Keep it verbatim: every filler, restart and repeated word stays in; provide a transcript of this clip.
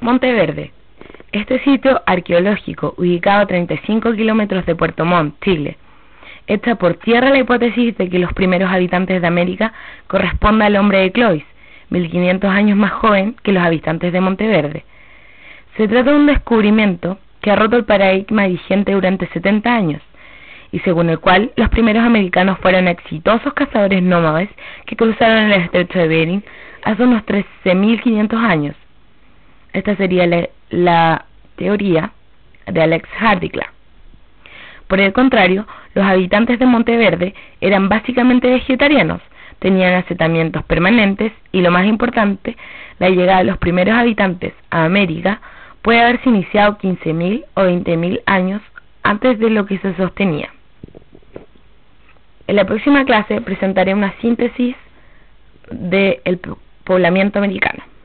Monteverde. Este sitio arqueológico, ubicado a treinta y cinco kilómetros de Puerto Montt, Chile, echa por tierra la hipótesis de que los primeros habitantes de América corresponda al hombre de Clovis, mil quinientos años más joven que los habitantes de Monteverde. Se trata de un descubrimiento que ha roto el paradigma vigente durante setenta años, y según el cual los primeros americanos fueron exitosos cazadores nómades que cruzaron el estrecho de Bering hace unos trece mil quinientos años. Esta sería la, la teoría de Alex Hardicla. Por el contrario, los habitantes de Monteverde eran básicamente vegetarianos, tenían asentamientos permanentes y, lo más importante, la llegada de los primeros habitantes a América puede haberse iniciado quince mil o veinte mil años antes de lo que se sostenía. En la próxima clase presentaré una síntesis del poblamiento americano.